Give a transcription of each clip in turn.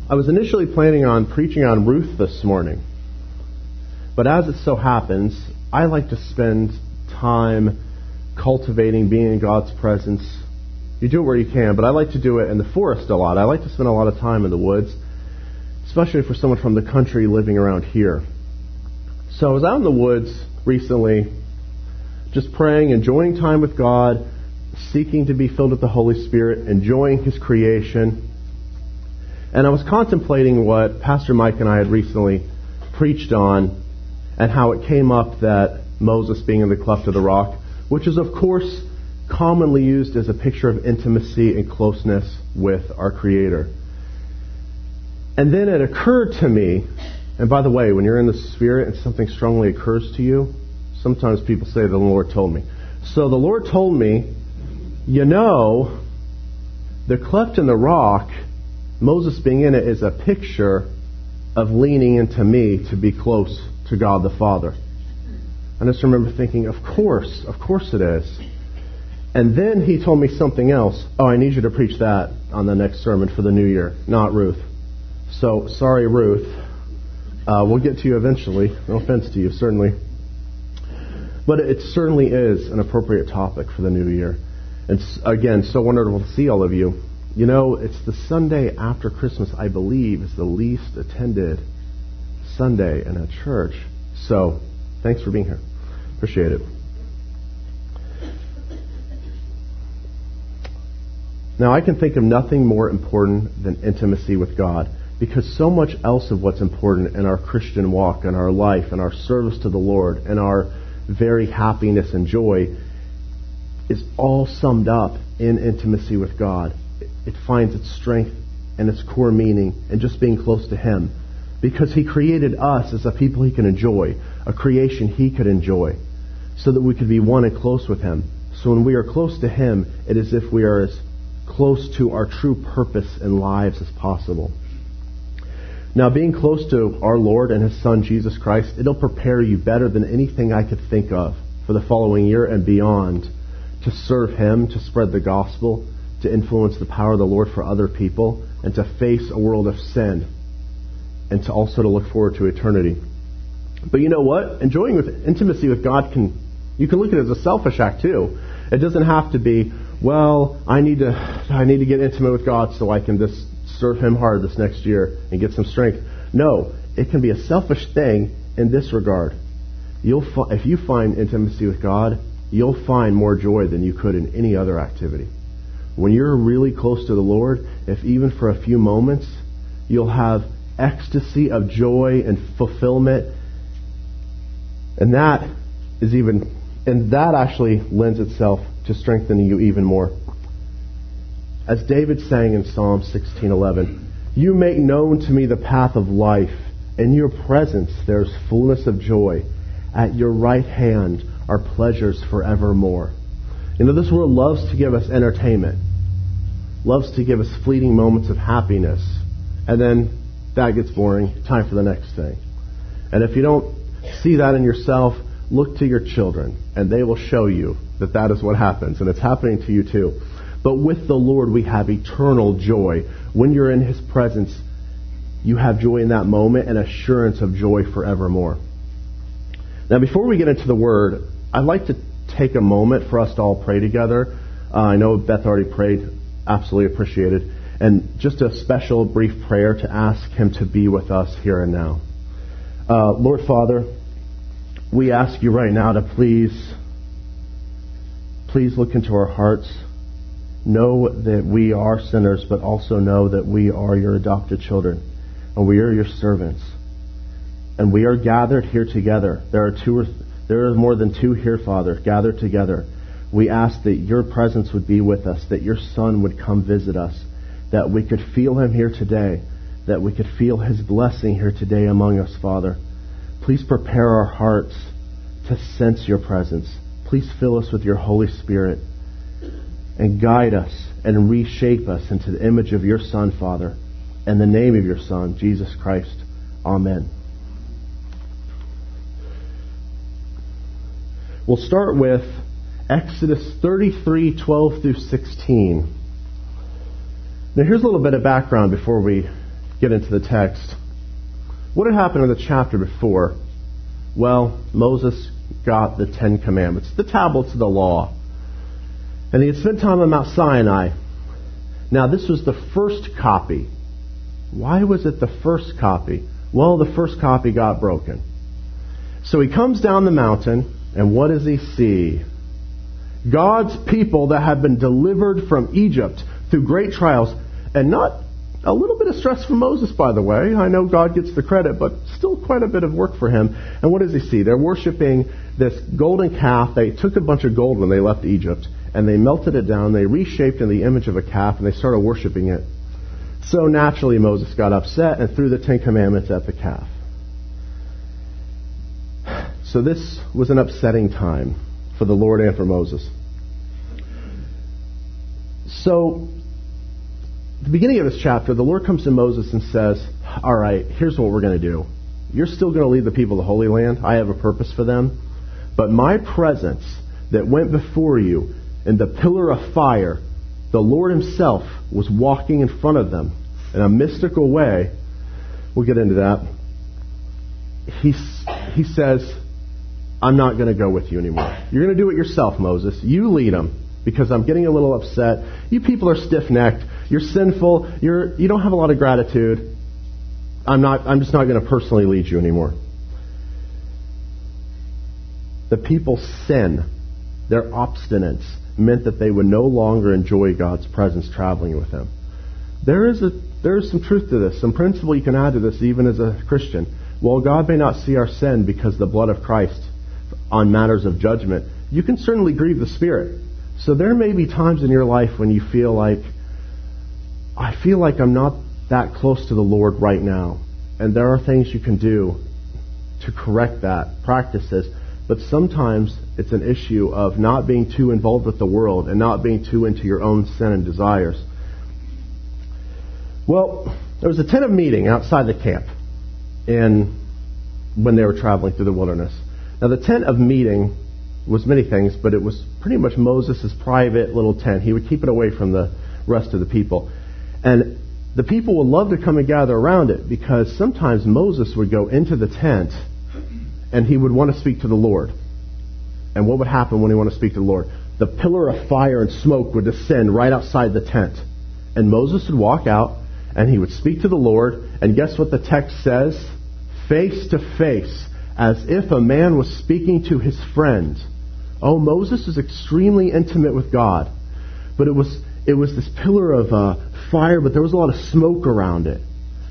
I was initially planning on preaching on Ruth this morning, but as it so happens, I like to spend time cultivating being in God's presence. You do it where you can, but I like to do it in the forest a lot. I like to spend a lot of time in the woods, especially for someone from the country living around here. So I was out in the woods recently, just praying, enjoying time with God, seeking to be filled with the Holy Spirit, enjoying His creation. And I was contemplating what Pastor Mike and I had recently preached on and how it came up that Moses being in the cleft of the rock, which is of course commonly used as a picture of intimacy and closeness with our Creator. And then it occurred to me, and by the way, when you're in the Spirit and something strongly occurs to you, sometimes people say the Lord told me. So the Lord told me, the cleft in the rock, Moses being in it, is a picture of leaning into me to be close to God the Father. And I just remember thinking, of course it is. And then he told me something else. Oh, I need you to preach that on the next sermon for the new year, not Ruth. So, sorry, Ruth. We'll get to you eventually. No offense to you, certainly. But it certainly is an appropriate topic for the new year. And again, so wonderful to see all of you. It's the Sunday after Christmas, I believe, is the least attended Sunday in a church. So, thanks for being here. Appreciate it. Now, I can think of nothing more important than intimacy with God, because so much else of what's important in our Christian walk, in our life, in our service to the Lord, and our very happiness and joy is all summed up in intimacy with God. It finds its strength and its core meaning in just being close to Him, because He created us as a people He can enjoy, a creation He could enjoy, so that we could be one and close with Him. So when we are close to Him, it is as if we are as close to our true purpose in lives as possible. Now, being close to our Lord and His Son, Jesus Christ, it'll prepare you better than anything I could think of for the following year and beyond to serve Him, to spread the gospel, to influence the power of the Lord for other people, and to face a world of sin, and to also to look forward to eternity. But you know what? Enjoying with intimacy with God you can look at it as a selfish act too. It doesn't have to be, well, I need to get intimate with God so I can just serve Him hard this next year and get some strength. No, it can be a selfish thing in this regard. If you find intimacy with God, you'll find more joy than you could in any other activity. When you're really close to the Lord, if even for a few moments, you'll have ecstasy of joy and fulfillment. And that actually lends itself to strengthening you even more. As David sang in Psalm 16:11, "You make known to me the path of life. In your presence there's fullness of joy. At your right hand are pleasures forevermore." This world loves to give us entertainment, loves to give us fleeting moments of happiness, and then that gets boring. Time for the next thing. And if you don't see that in yourself, look to your children, and they will show you that that is what happens, and it's happening to you too. But with the Lord, we have eternal joy. When you're in His presence, you have joy in that moment and assurance of joy forevermore. Now, before we get into the Word, I'd like to take a moment for us to all pray together. I know Beth already prayed. Absolutely appreciated. And just a special brief prayer to ask Him to be with us here and now. Lord Father, we ask You right now to please look into our hearts. Know that we are sinners, but also know that we are Your adopted children, and we are Your servants. And we are gathered here together. There are more than two here, Father, gathered together. We ask that Your presence would be with us, that Your Son would come visit us, that we could feel Him here today, that we could feel His blessing here today among us, Father. Please prepare our hearts to sense Your presence. Please fill us with Your Holy Spirit and guide us and reshape us into the image of Your Son, Father. In the name of Your Son, Jesus Christ. Amen. We'll start with Exodus 33:12 through 16. Now here's a little bit of background before we get into the text. What had happened in the chapter before? Well, Moses got the 10 Commandments, the tablets of the law. And he had spent time on Mount Sinai. Now, this was the first copy. Why was it the first copy? Well, the first copy got broken. So he comes down the mountain, and what does he see? God's people that have been delivered from Egypt through great trials, and not a little bit of stress from Moses, by the way. I know God gets the credit, but still quite a bit of work for him. And what does he see? They're worshiping this golden calf. They took a bunch of gold when they left Egypt, and they melted it down. They reshaped in the image of a calf, and they started worshiping it. So naturally, Moses got upset and threw the 10 Commandments at the calf. So this was an upsetting time for the Lord and for Moses. So, at the beginning of this chapter, the Lord comes to Moses and says, all right, here's what we're going to do. You're still going to lead the people to the Holy Land. I have a purpose for them. But my presence that went before you in the pillar of fire, the Lord himself was walking in front of them in a mystical way. We'll get into that. He says, I'm not going to go with you anymore. You're going to do it yourself, Moses. You lead them, because I'm getting a little upset. You people are stiff-necked. You're sinful. You don't have a lot of gratitude. I'm just not going to personally lead you anymore. The people's sin, their obstinance, meant that they would no longer enjoy God's presence traveling with them. There is some truth to this, some principle you can add to this even as a Christian. While God may not see our sin because of the blood of Christ on matters of judgment, you can certainly grieve the Spirit. So there may be times in your life when you feel like, I feel like I'm not that close to the Lord right now. And there are things you can do to correct that, practices. But sometimes it's an issue of not being too involved with the world and not being too into your own sin and desires. Well, there was a tent of meeting outside the camp when they were traveling through the wilderness. Now, the tent of meeting was many things, but it was pretty much Moses' private little tent. He would keep it away from the rest of the people. And the people would love to come and gather around it, because sometimes Moses would go into the tent and he would want to speak to the Lord. And what would happen when he wanted to speak to the Lord? The pillar of fire and smoke would descend right outside the tent. And Moses would walk out and he would speak to the Lord. And guess what the text says? Face to face, as if a man was speaking to his friend. Oh, Moses is extremely intimate with God. But it was this pillar of fire, but there was a lot of smoke around it.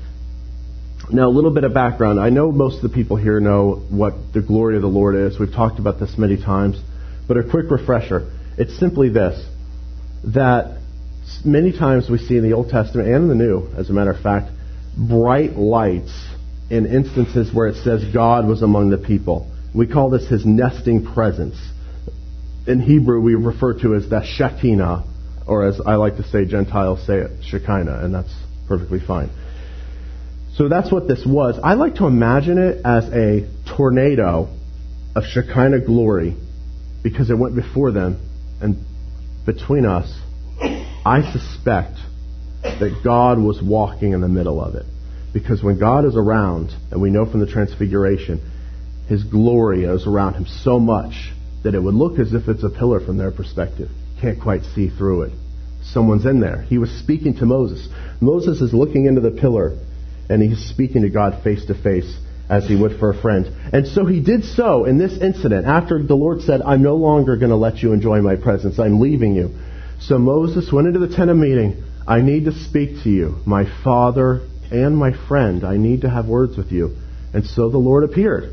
Now, a little bit of background. I know most of the people here know what the glory of the Lord is. We've talked about this many times. But a quick refresher. It's simply this, that many times we see in the Old Testament and in the New, as a matter of fact, bright lights in instances where it says God was among the people. We call this his nesting presence. In Hebrew, we refer to it as the Shekinah, or as I like to say, Gentiles say it, Shekinah, and that's perfectly fine. So that's what this was. I like to imagine it as a tornado of Shekinah glory, because it went before them and between us. I suspect that God was walking in the middle of it. Because when God is around, and we know from the Transfiguration, his glory is around him so much that it would look as if it's a pillar from their perspective. Can't quite see through it. Someone's in there. He was speaking to Moses. Moses is looking into the pillar, and he's speaking to God face to face as he would for a friend. And so he did so in this incident. After the Lord said, I'm no longer going to let you enjoy my presence. I'm leaving you. So Moses went into the tent of meeting. I need to speak to you, my father and my friend. I need to have words with you. And so the Lord appeared.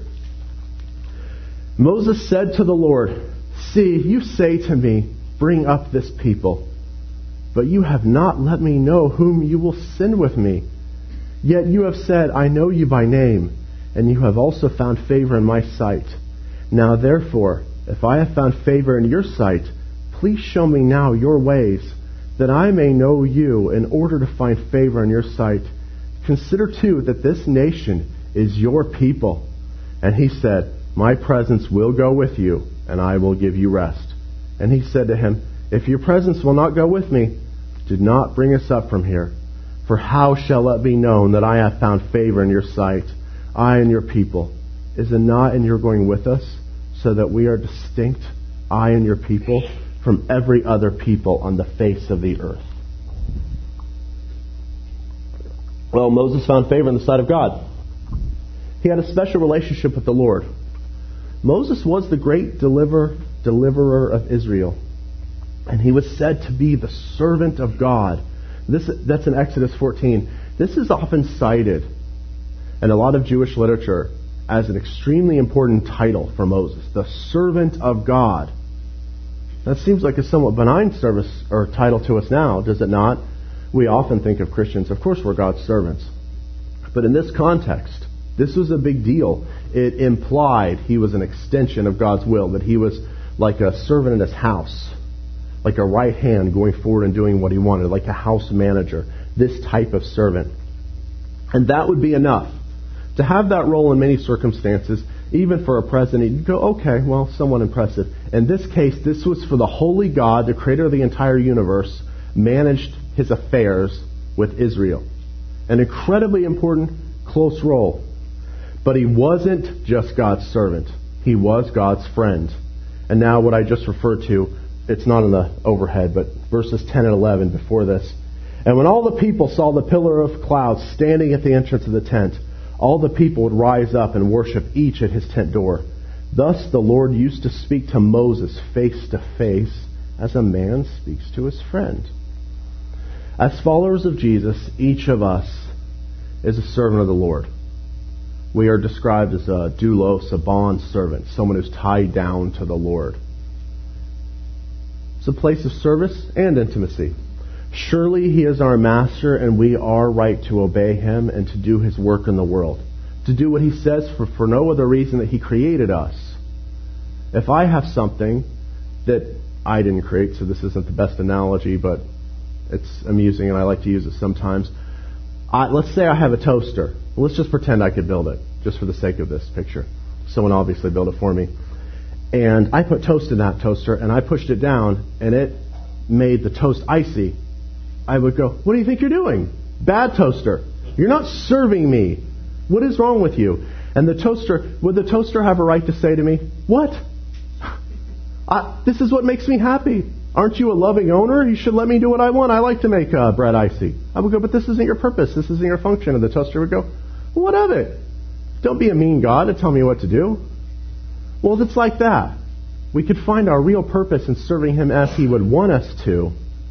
Moses said to the Lord, see, you say to me, bring up this people. But you have not let me know whom you will send with me. Yet you have said, I know you by name, and you have also found favor in my sight. Now therefore, if I have found favor in your sight, please show me now your ways, that I may know you in order to find favor in your sight. Consider too that this nation is your people. And he said, my presence will go with you, and I will give you rest. And he said to him, if your presence will not go with me, do not bring us up from here. For how shall it be known that I have found favor in your sight, I and your people? Is it not in your going with us, so that we are distinct, I and your people, from every other people on the face of the earth? Well, Moses found favor in the sight of God. He had a special relationship with the Lord. Moses was the great deliverer of Israel. And he was said to be the servant of God. That's in Exodus 14. This is often cited in a lot of Jewish literature as an extremely important title for Moses, the servant of God. That seems like a somewhat benign service or title to us now, does it not? We often think of Christians, of course we're God's servants. But in this context, this was a big deal. It implied he was an extension of God's will, that he was like a servant in his house, like a right hand going forward and doing what he wanted, like a house manager, this type of servant. And that would be enough. To have that role in many circumstances, even for a president, you'd go, okay, well, somewhat impressive. In this case, this was for the holy God, the creator of the entire universe, managed his affairs with Israel. An incredibly important, close role. But he wasn't just God's servant. He was God's friend. And now what I just referred to, it's not in the overhead, but verses 10 and 11 before this. And when all the people saw the pillar of cloud standing at the entrance of the tent, all the people would rise up and worship each at his tent door. Thus the Lord used to speak to Moses face to face as a man speaks to his friend. As followers of Jesus, each of us is a servant of the Lord. We are described as a doulos, a bond servant, someone who's tied down to the Lord. It's a place of service and intimacy. Surely he is our master, and we are right to obey him and to do his work in the world. To do what he says for no other reason that he created us. If I have something that I didn't create, so this isn't the best analogy, but it's amusing and I like to use it sometimes. Let's say I have a toaster. Let's just pretend I could build it, just for the sake of this picture. Someone obviously built it for me. And I put toast in that toaster, and I pushed it down, and it made the toast icy. I would go, what do you think you're doing? Bad toaster. You're not serving me. What is wrong with you? And would the toaster have a right to say to me, what? This is what makes me happy. Aren't you a loving owner? You should let me do what I want. I like to make bread icy. I would go, but this isn't your purpose. This isn't your function. And the toaster would go, well, what of it? Don't be a mean God and tell me what to do. Well, it's like that. We could find our real purpose in serving him as he would want us to.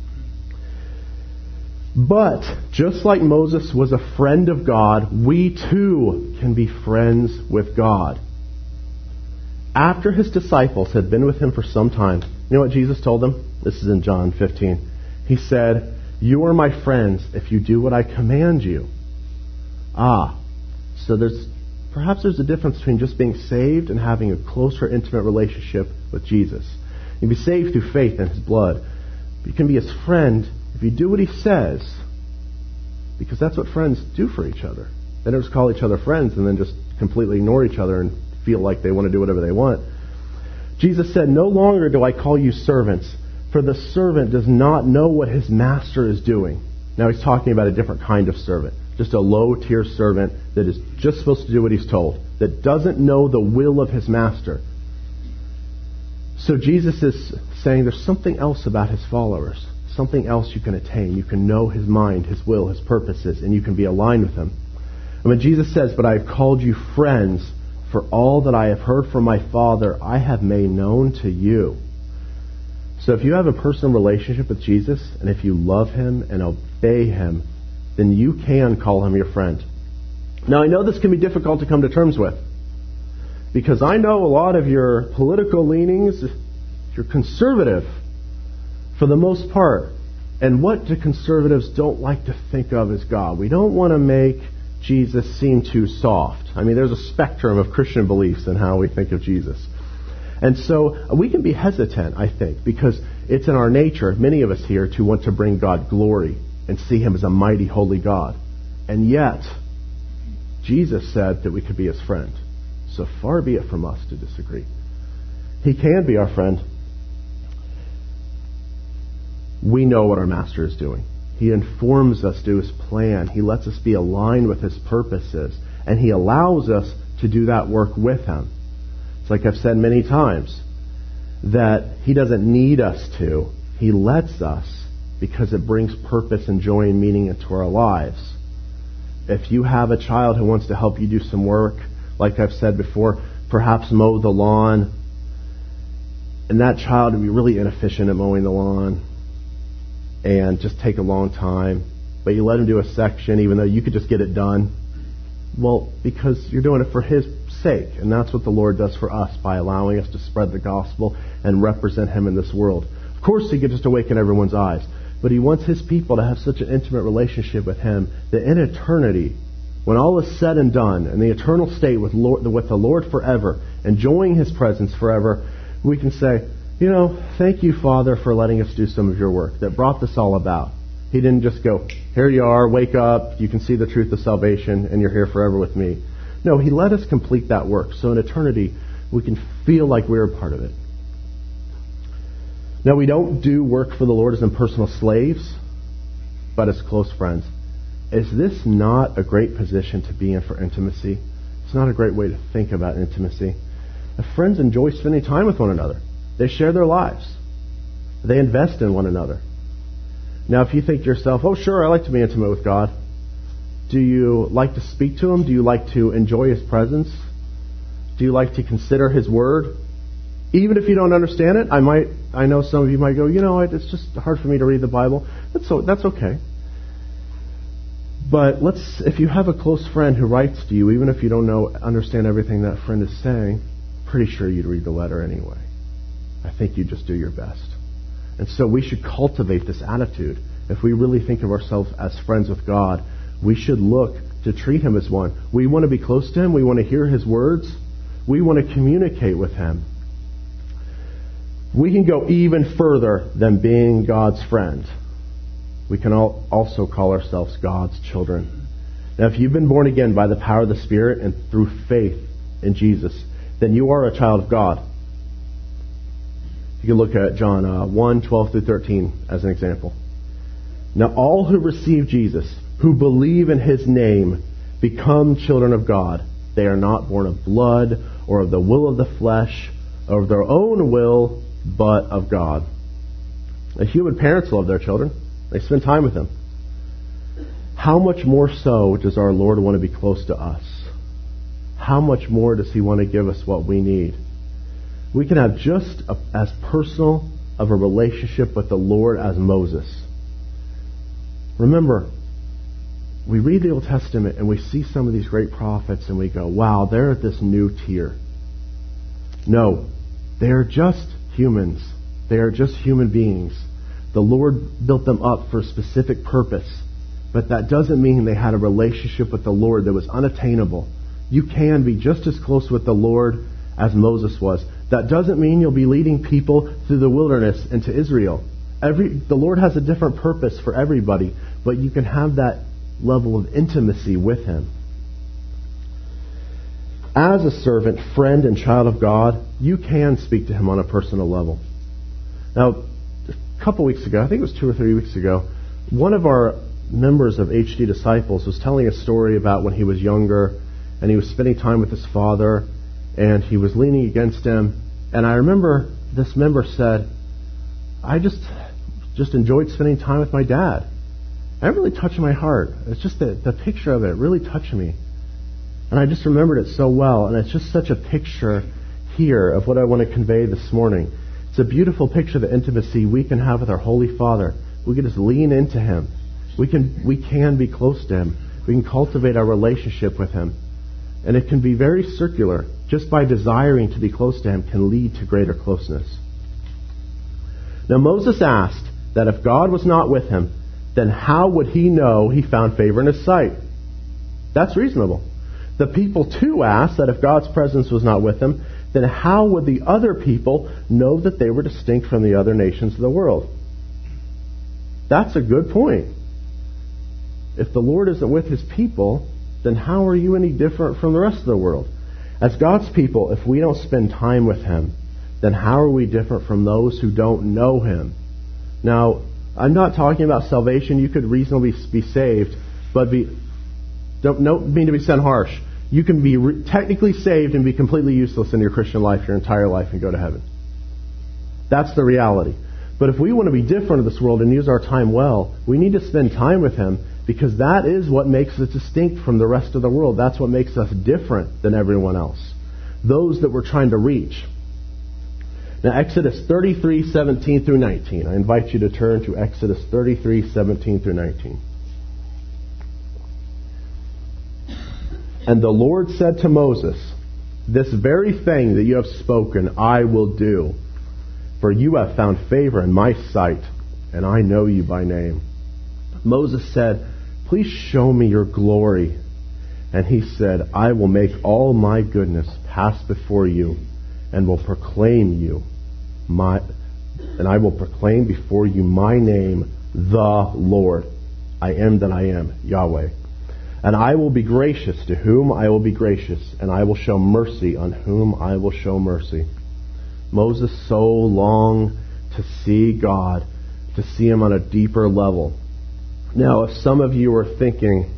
But, just like Moses was a friend of God, we too can be friends with God. After his disciples had been with him for some time, you know what Jesus told them? This is in John 15. He said, you are my friends if you do what I command you. So perhaps there's a difference between just being saved and having a closer, intimate relationship with Jesus. You can be saved through faith in his blood. But you can be his friend if you do what he says, because that's what friends do for each other. They don't just call each other friends and then just completely ignore each other and feel like they want to do whatever they want. Jesus said, no longer do I call you servants, for the servant does not know what his master is doing. Now he's talking about a different kind of servant, just a low-tier servant that is just supposed to do what he's told, that doesn't know the will of his master. So Jesus is saying there's something else about his followers, something else you can attain. You can know his mind, his will, his purposes, and you can be aligned with him. And when Jesus says, but I have called you friends, for all that I have heard from my Father, I have made known to you. So if you have a personal relationship with Jesus, and if you love him and obey him, then you can call him your friend. Now, I know this can be difficult to come to terms with, because I know a lot of your political leanings, you're conservative for the most part. And what do conservatives don't like to think of as God? We don't want to make Jesus seem too soft. I mean, there's a spectrum of Christian beliefs in how we think of Jesus. And so we can be hesitant, I think, because it's in our nature, many of us here, to want to bring God glory and see him as a mighty, holy God. And yet, Jesus said that we could be his friend. So far be it from us to disagree. He can be our friend. We know what our master is doing. He informs us to His plan. He lets us be aligned with His purposes. And He allows us to do that work with Him. It's like I've said many times, that He doesn't need us to. He lets us because it brings purpose and joy and meaning into our lives. If you have a child who wants to help you do some work, like I've said before, perhaps mow the lawn, and that child would be really inefficient at mowing the lawn and just take a long time, but you let him do a section even though you could just get it done. Well, because you're doing it for His sake, and that's what the Lord does for us by allowing us to spread the gospel and represent Him in this world. Of course, He gets to awaken everyone's eyes, but He wants His people to have such an intimate relationship with Him that in eternity, when all is said and done, in the eternal state with the Lord forever, enjoying His presence forever, we can say, thank you, Father, for letting us do some of your work that brought this all about. He didn't just go, here you are, wake up, you can see the truth of salvation, and you're here forever with me. No, He let us complete that work, so in eternity, we can feel like we're a part of it. Now, we don't do work for the Lord as impersonal slaves, but as close friends. Is this not a great position to be in for intimacy? It's not a great way to think about intimacy. Friends enjoy spending time with one another. They share their lives. They invest in one another. Now, if you think to yourself, oh, sure, I like to be intimate with God. Do you like to speak to Him? Do you like to enjoy His presence? Do you like to consider His Word? Even if you don't understand it, I know some of you might go, it's just hard for me to read the Bible. That's okay. But if you have a close friend who writes to you, even if you don't understand everything that friend is saying, pretty sure you'd read the letter anyway. I think you'd just do your best. And so we should cultivate this attitude. If we really think of ourselves as friends with God, we should look to treat Him as one. We want to be close to Him. We want to hear His words. We want to communicate with Him. We can go even further than being God's friend. We can also call ourselves God's children. Now, if you've been born again by the power of the Spirit and through faith in Jesus, then you are a child of God. You can look at John 1, 12 through 13 as an example. Now, all who receive Jesus, who believe in His name, become children of God. They are not born of blood or of the will of the flesh or of their own will, but of God. The human parents love their children. They spend time with them. How much more so does our Lord want to be close to us? How much more does He want to give us what we need? We can have just as personal of a relationship with the Lord as Moses. Remember, we read the Old Testament and we see some of these great prophets and we go, wow, they're at this new tier. No, they're just humans. They are just human beings. The Lord built them up for a specific purpose, but that doesn't mean they had a relationship with the Lord that was unattainable. You can be just as close with the Lord as Moses was. That doesn't mean you'll be leading people through the wilderness into Israel. The Lord has a different purpose for everybody, but you can have that level of intimacy with Him. As a servant, friend, and child of God, you can speak to Him on a personal level. Now, a couple weeks ago, I think it was 2 or 3 weeks ago, one of our members of HD Disciples was telling a story about when he was younger and he was spending time with his father and he was leaning against him. And I remember this member said, I just enjoyed spending time with my dad. That really touched my heart. It's just the picture of it really touched me. And I just remembered it so well. And it's just such a picture here of what I want to convey this morning. It's a beautiful picture of the intimacy we can have with our Holy Father. We can just lean into Him. We can be close to Him. We can cultivate our relationship with Him. And it can be very circular. Just by desiring to be close to Him can lead to greater closeness. Now Moses asked that if God was not with him, then how would he know he found favor in His sight? That's reasonable. The people too asked that if God's presence was not with them, then how would the other people know that they were distinct from the other nations of the world? That's a good point. If the Lord isn't with His people, then how are you any different from the rest of the world? As God's people, if we don't spend time with Him, then how are we different from those who don't know Him? Now, I'm not talking about salvation. You could reasonably be saved, but don't mean to be sound harsh. You can be technically saved and be completely useless in your Christian life, your entire life, and go to heaven. That's the reality. But if we want to be different in this world and use our time well, we need to spend time with Him, because that is what makes us distinct from the rest of the world. That's what makes us different than everyone else. Those that we're trying to reach. Now, Exodus 33:17 through 19. I invite you to turn to Exodus 33:17 through 19. And the Lord said to Moses, "This very thing that you have spoken I will do, for you have found favor in my sight, and I know you by name." Moses said, "Please show me your glory." And he said, "I will make all my goodness pass before you, and will proclaim before you my name, the Lord. I am that I am, Yahweh. And I will be gracious to whom I will be gracious, and I will show mercy on whom I will show mercy." Moses so longed to see God, to see Him on a deeper level. Now, if some of you are thinking,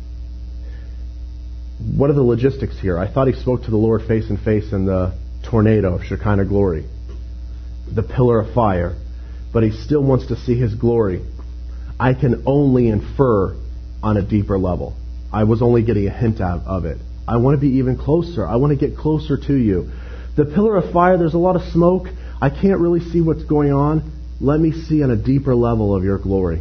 what are the logistics here? I thought he spoke to the Lord face and face in the tornado of Shekinah glory, the pillar of fire, but he still wants to see His glory. I can only infer on a deeper level. I was only getting a hint of it. I want to be even closer. I want to get closer to you. The pillar of fire, there's a lot of smoke. I can't really see what's going on. Let me see on a deeper level of your glory.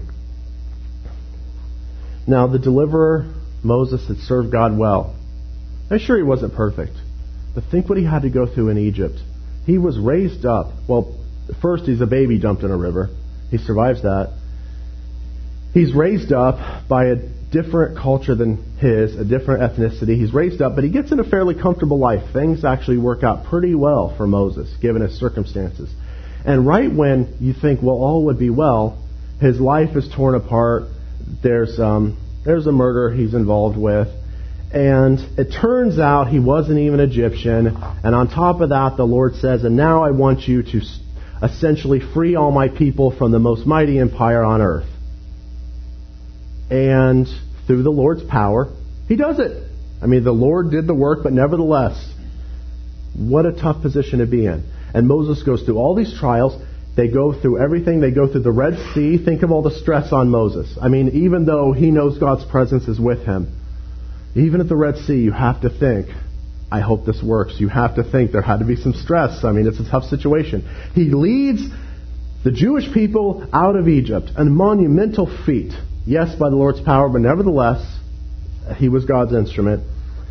Now, the deliverer, Moses, had served God well. I'm sure he wasn't perfect, but think what he had to go through in Egypt. He was raised up. Well, first he's a baby dumped in a river. He survives that. He's raised up by a different culture than his, a different ethnicity. He's raised up, but he gets in a fairly comfortable life. Things actually work out pretty well for Moses, given his circumstances. And right when you think, well, all would be well, his life is torn apart. There's a murder he's involved with. And it turns out he wasn't even Egyptian. And on top of that, the Lord says, "And now I want you to essentially free all my people from the most mighty empire on earth." And through the Lord's power, he does it. I mean, the Lord did the work, but nevertheless, what a tough position to be in. And Moses goes through all these trials. They go through everything. They go through the Red Sea. Think of all the stress on Moses. I mean, even though he knows God's presence is with him, even at the Red Sea, you have to think, I hope this works. You have to think there had to be some stress. I mean, it's a tough situation. He leads the Jewish people out of Egypt, a monumental feat. Yes, by the Lord's power, but nevertheless, he was God's instrument.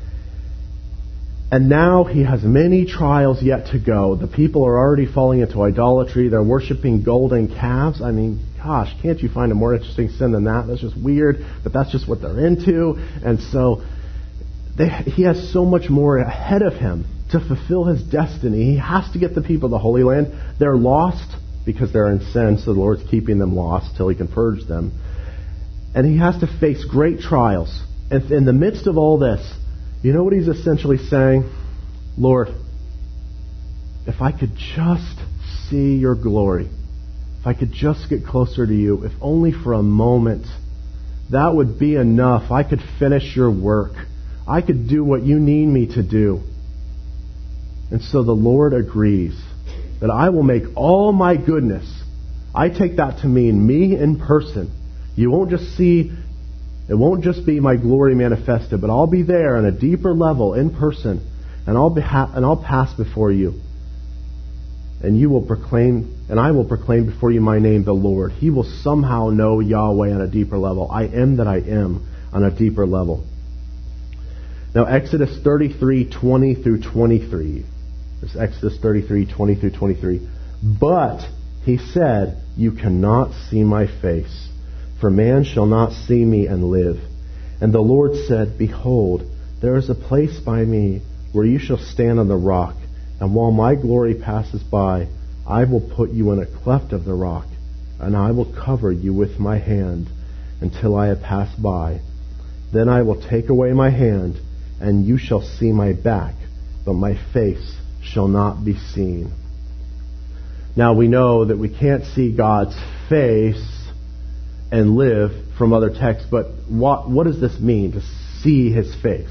And now he has many trials yet to go. The people are already falling into idolatry. They're worshiping golden calves. I mean, gosh, can't you find a more interesting sin than that? That's just weird, but that's just what they're into. And so he has so much more ahead of him to fulfill his destiny. He has to get the people to the Holy Land. They're lost because they're in sin, so the Lord's keeping them lost till he can purge them. And he has to face great trials. And in the midst of all this, you know what he's essentially saying? Lord, if I could just see your glory, if I could just get closer to you, if only for a moment, that would be enough. I could finish your work. I could do what you need me to do. And so the Lord agrees that I will make all my goodness. I take that to mean me in person. You won't just see, it won't just be my glory manifested, but I'll be there on a deeper level in person, and I'll pass before you. And you will proclaim, and I will proclaim before you my name, the Lord. He will somehow know Yahweh on a deeper level. I am that I am on a deeper level. Now, Exodus 33:20 through 23. This Exodus 33:20 through 23. But he said, "You cannot see my face, for man shall not see me and live." And the Lord said, "Behold, there is a place by me where you shall stand on the rock, and while my glory passes by, I will put you in a cleft of the rock, and I will cover you with my hand until I have passed by. Then I will take away my hand, and you shall see my back, but my face shall not be seen." Now we know that we can't see God's face and live from other texts, but what does this mean, to see His face?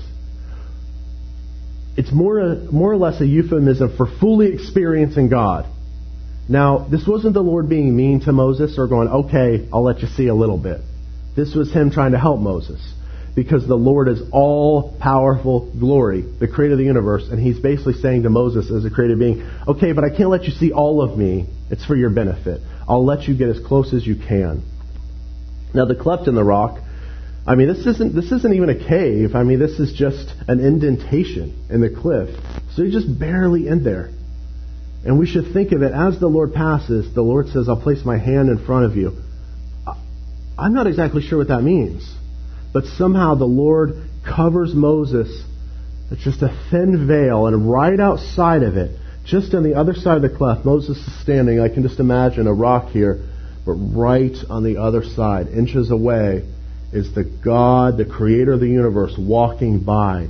It's more or less a euphemism for fully experiencing God. Now, this wasn't the Lord being mean to Moses or going, okay, I'll let you see a little bit. This was Him trying to help Moses, because the Lord is all-powerful glory, the creator of the universe, and He's basically saying to Moses as a created being, okay, but I can't let you see all of me. It's for your benefit. I'll let you get as close as you can. Now, the cleft in the rock, I mean, this isn't even a cave. I mean, this is just an indentation in the cliff. So you're just barely in there. And we should think of it as the Lord passes, the Lord says, I'll place my hand in front of you. I'm not exactly sure what that means. But somehow the Lord covers Moses. It's just a thin veil, and right outside of it, just on the other side of the cleft, Moses is standing. I can just imagine a rock here, but right on the other side, inches away, is the God, the creator of the universe, walking by.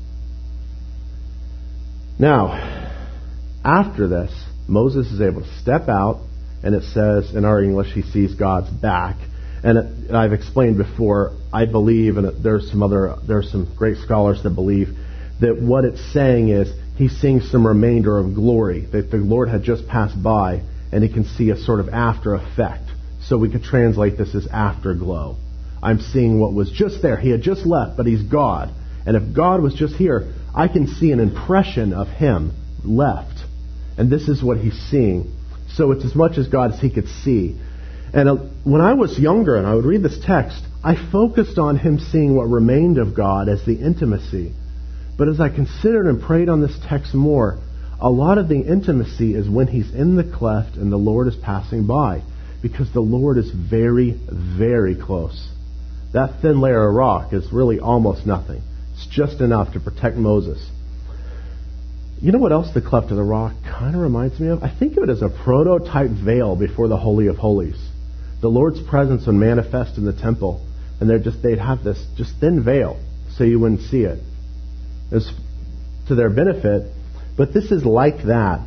Now, after this, Moses is able to step out, and it says in our English, he sees God's back. And I've explained before, I believe, and there are some great scholars that believe, that what it's saying is he's seeing some remainder of glory, that the Lord had just passed by, and he can see a sort of after effect. So we could translate this as afterglow. I'm seeing what was just there. He had just left, but He's God. And if God was just here, I can see an impression of Him left. And this is what he's seeing. So it's as much as God as he could see. And when I was younger and I would read this text, I focused on him seeing what remained of God as the intimacy. But as I considered and prayed on this text more, a lot of the intimacy is when he's in the cleft and the Lord is passing by. Because the Lord is very, very close. That thin layer of rock is really almost nothing. It's just enough to protect Moses. You know what else the cleft of the rock kind of reminds me of? I think of it as a prototype veil before the Holy of Holies. The Lord's presence would manifest in the temple, and they'd have this just thin veil, so you wouldn't see it. It's to their benefit, but this is like that.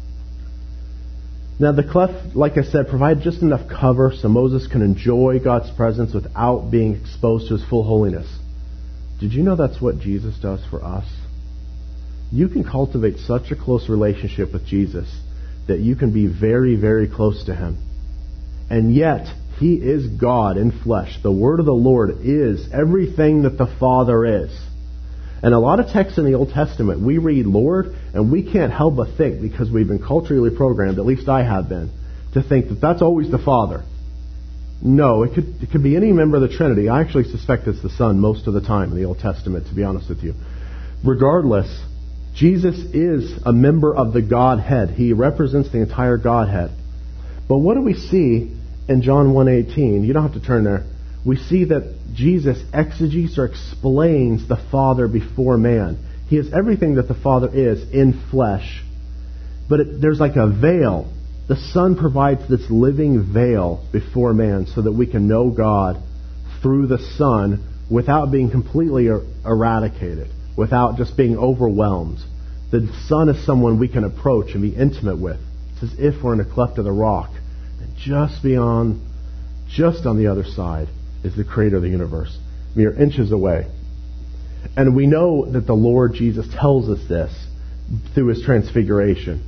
Now the cleft, like I said, provides just enough cover so Moses can enjoy God's presence without being exposed to His full holiness. Did you know that's what Jesus does for us? You can cultivate such a close relationship with Jesus that you can be very, very close to Him. And yet, He is God in flesh. The word of the Lord is everything that the Father is. And a lot of texts in the Old Testament, we read Lord, and we can't help but think, because we've been culturally programmed, at least I have been, to think that that's always the Father. No, it could be any member of the Trinity. I actually suspect it's the Son most of the time in the Old Testament, to be honest with you. Regardless, Jesus is a member of the Godhead. He represents the entire Godhead. But what do we see in John 1:18? You don't have to turn there. We see that Jesus exegetes or explains the Father before man. He is everything that the Father is in flesh. But there's like a veil. The Son provides this living veil before man so that we can know God through the Son without being completely eradicated, without just being overwhelmed. The Son is someone we can approach and be intimate with. It's as if we're in a cleft of the rock. And just beyond, just on the other side, is the Creator of the universe, mere inches away. And we know that the Lord Jesus tells us this through His transfiguration.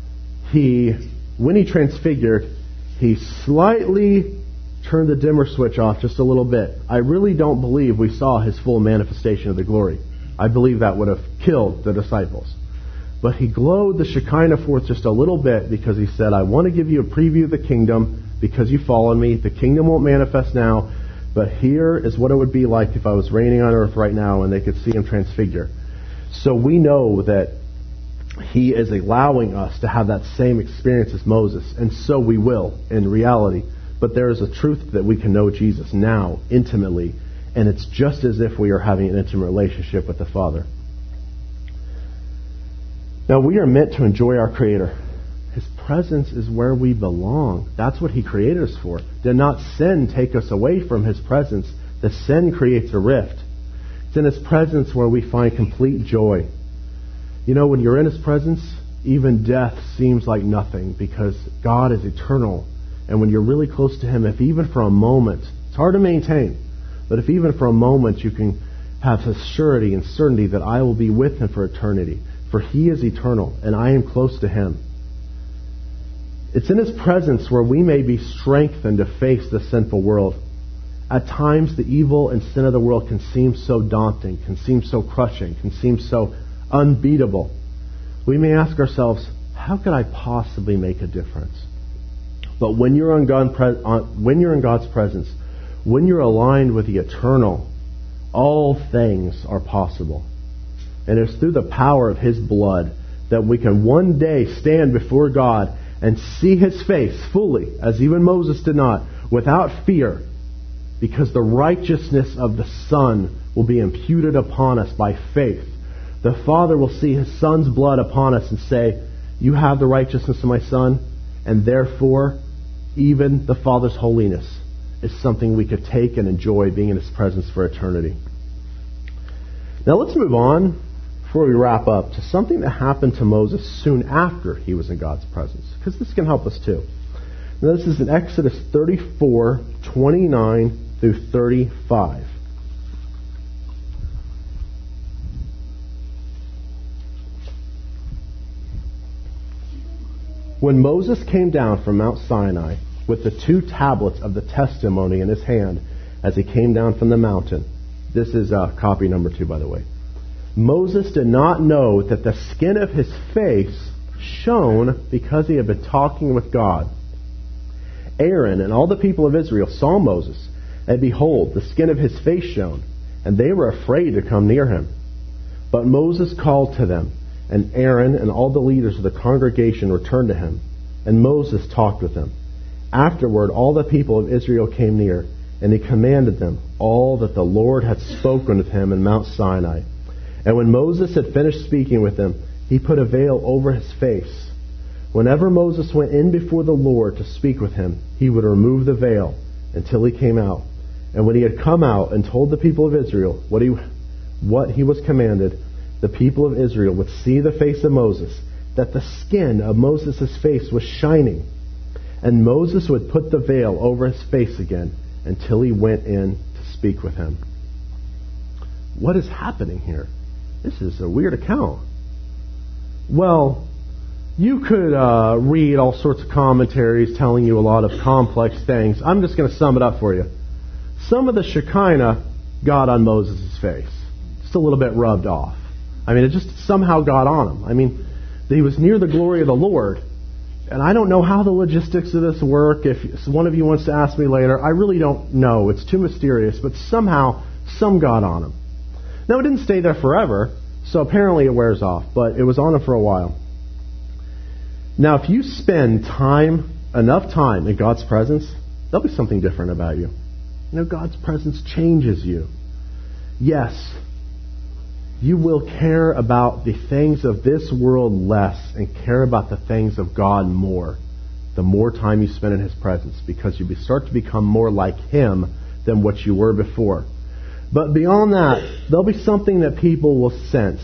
When He transfigured, He slightly turned the dimmer switch off just a little bit. I really don't believe we saw His full manifestation of the glory. I believe that would have killed the disciples. But He glowed the Shekinah forth just a little bit because He said, I want to give you a preview of the kingdom because you followed me. The kingdom won't manifest now, but here is what it would be like if I was reigning on earth right now and they could see Him transfigure. So we know that He is allowing us to have that same experience as Moses, and so we will in reality. But there is a truth that we can know Jesus now intimately, and it's just as if we are having an intimate relationship with the Father. Now, we are meant to enjoy our Creator. His presence is where we belong. That's what He created us for. Did not sin take us away from His presence? The sin creates a rift. It's in His presence where we find complete joy. You know, when you're in His presence, even death seems like nothing because God is eternal. And when you're really close to Him, if even for a moment, It's hard to maintain. But if even for a moment you can have the surety and certainty that I will be with Him for eternity, for He is eternal and I am close to Him. It's in His presence where we may be strengthened to face the sinful world. At times the evil and sin of the world can seem so daunting, can seem so crushing, can seem so unbeatable. We may ask ourselves, how could I possibly make a difference? But when you're in God's presence, when you're aligned with the eternal, all things are possible. And it's through the power of His blood that we can one day stand before God and see His face fully, as even Moses did not, without fear, because the righteousness of the Son will be imputed upon us by faith. The Father will see His Son's blood upon us and say, you have the righteousness of my Son, and therefore even the Father's holiness is something we could take and enjoy being in His presence for eternity. Now let's move on, before we wrap up, to something that happened to Moses soon after he was in God's presence, because this can help us too. Now this is in Exodus 34:29 through 35. When Moses came down from Mount Sinai with the 2 tablets of the testimony in his hand as he came down from the mountain. This is copy number 2, by the way. Moses did not know that the skin of his face shone because he had been talking with God. Aaron and all the people of Israel saw Moses, and behold, the skin of his face shone, and they were afraid to come near him. But Moses called to them, and Aaron and all the leaders of the congregation returned to him, and Moses talked with them. Afterward, all the people of Israel came near, and he commanded them all that the Lord had spoken with him in Mount Sinai. And when Moses had finished speaking with them, he put a veil over his face. Whenever Moses went in before the Lord to speak with him, he would remove the veil until he came out. And when he had come out and told the people of Israel what he was commanded, the people of Israel would see the face of Moses, that the skin of Moses' face was shining. And Moses would put the veil over his face again until he went in to speak with him. What is happening here? This is a weird account. Well, you could read all sorts of commentaries telling you a lot of complex things. I'm just going to sum it up for you. Some of the Shekinah got on Moses' face. Just a little bit rubbed off. I mean, it just somehow got on him. I mean, he was near the glory of the Lord. And I don't know how the logistics of this work. If one of you wants to ask me later, I really don't know. It's too mysterious. But somehow, some got on him. Now, it didn't stay there forever, so apparently it wears off. But it was on him for a while. Now, if you spend enough time in God's presence, there'll be something different about you. You know, God's presence changes you. Yes, you will care about the things of this world less and care about the things of God more the more time you spend in His presence, because you start to become more like Him than what you were before. But beyond that, there'll be something that people will sense.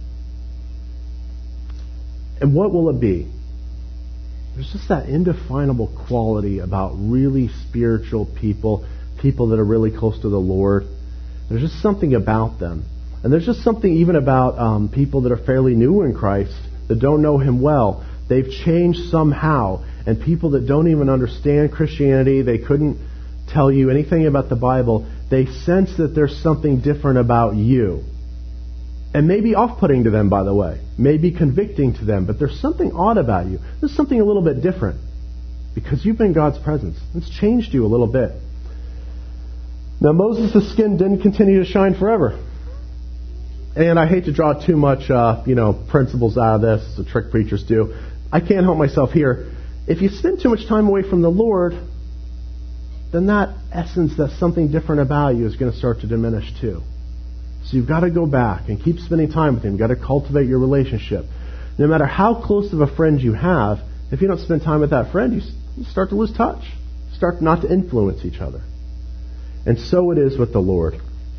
And what will it be? There's just that indefinable quality about really spiritual people that are really close to the Lord. There's just something about them. And there's just something even about people that are fairly new in Christ, that don't know Him well. They've changed somehow. And people that don't even understand Christianity, they couldn't tell you anything about the Bible, they sense that there's something different about you. And maybe off-putting to them, by the way. Maybe convicting to them. But there's something odd about you. There's something a little bit different. Because you've been in God's presence. It's changed you a little bit. Now, Moses' skin didn't continue to shine forever. And I hate to draw too much, principles out of this, as the trick preachers do. I can't help myself here. If you spend too much time away from the Lord, then that essence, that something different about you, is going to start to diminish too. So you've got to go back and keep spending time with Him. You've got to cultivate your relationship. No matter how close of a friend you have, if you don't spend time with that friend, you start to lose touch. Start not to influence each other. And so it is with the Lord.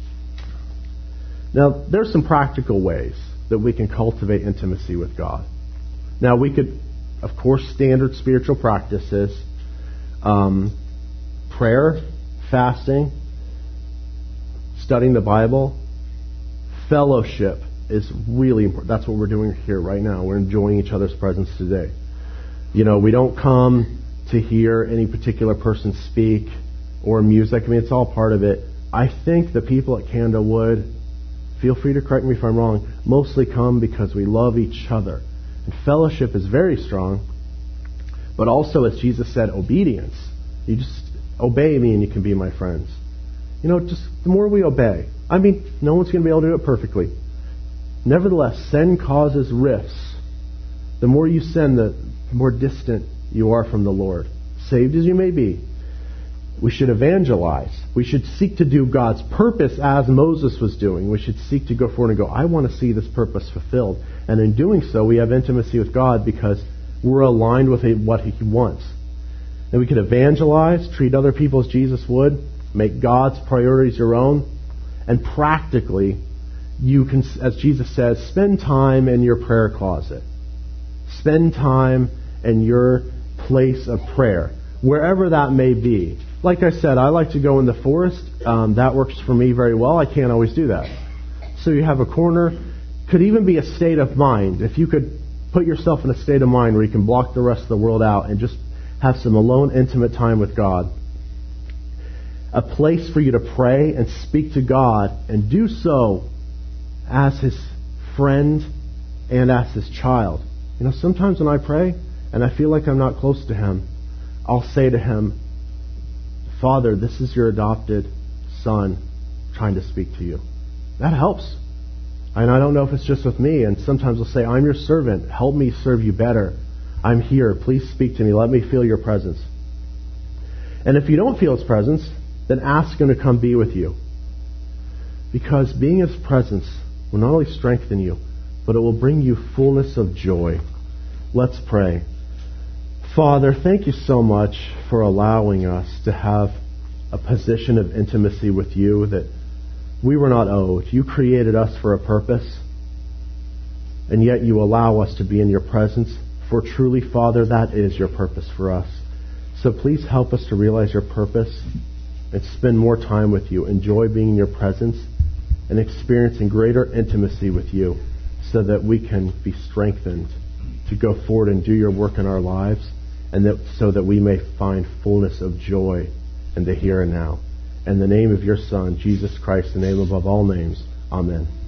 Now, there's some practical ways that we can cultivate intimacy with God. Now, we could, of course, standard spiritual practices, prayer, fasting, studying the Bible, fellowship is really important. That's what we're doing here right now. We're enjoying each other's presence today. You know, we don't come to hear any particular person speak or music. I mean, it's all part of it. I think the people at Candlewood, feel free to correct me if I'm wrong, mostly come because we love each other. And fellowship is very strong, but also, as Jesus said, obedience. You just obey me and you can be my friends. You know, just the more we obey. I mean, no one's going to be able to do it perfectly. Nevertheless, sin causes rifts. The more you sin, the more distant you are from the Lord. Saved as you may be, we should evangelize. We should seek to do God's purpose as Moses was doing. We should seek to go forward and go, I want to see this purpose fulfilled. And in doing so, we have intimacy with God because we're aligned with what He wants. And we can evangelize, treat other people as Jesus would, make God's priorities your own, and practically, you can, as Jesus says, spend time in your prayer closet. Spend time in your place of prayer, wherever that may be. Like I said, I like to go in the forest. That works for me very well. I can't always do that. So you have a corner. Could even be a state of mind. If you could put yourself in a state of mind where you can block the rest of the world out and just have some alone, intimate time with God. A place for you to pray and speak to God and do so as His friend and as His child. You know, sometimes when I pray and I feel like I'm not close to Him, I'll say to Him, Father, this is your adopted son trying to speak to you. That helps. And I don't know if it's just with me. And sometimes I'll say, I'm your servant. Help me serve you better. I'm here. Please speak to me. Let me feel your presence. And if you don't feel His presence, then ask Him to come be with you. Because being His presence will not only strengthen you, but it will bring you fullness of joy. Let's pray. Father, thank you so much for allowing us to have a position of intimacy with you that we were not owed. You created us for a purpose, and yet you allow us to be in your presence. For truly, Father, that is your purpose for us. So please help us to realize your purpose and spend more time with you. Enjoy being in your presence and experiencing greater intimacy with you so that we can be strengthened to go forward and do your work in our lives, and so that we may find fullness of joy in the here and now. In the name of your Son, Jesus Christ, the name above all names. Amen.